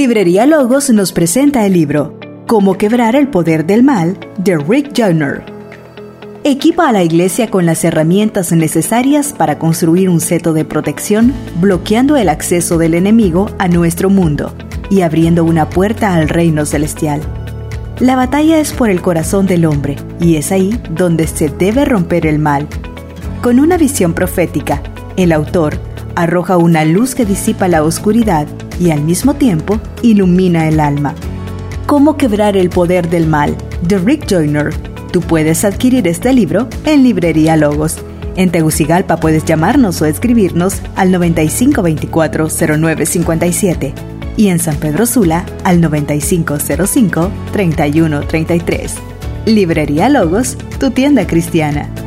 Librería Logos nos presenta el libro Cómo quebrar el poder del mal, de Rick Joyner. Equipa a la iglesia con las herramientas necesarias para construir un seto de protección, bloqueando el acceso del enemigo a nuestro mundo y abriendo una puerta al reino celestial. La batalla es por el corazón del hombre, y es ahí donde se debe romper el mal. Con una visión profética, el autor arroja una luz que disipa la oscuridad y al mismo tiempo ilumina el alma. Cómo quebrar el poder del mal, de Rick Joyner. Tú puedes adquirir este libro en Librería Logos. En Tegucigalpa puedes llamarnos o escribirnos al 9524-0957 y en San Pedro Sula al 9505-3133. Librería Logos, tu tienda cristiana.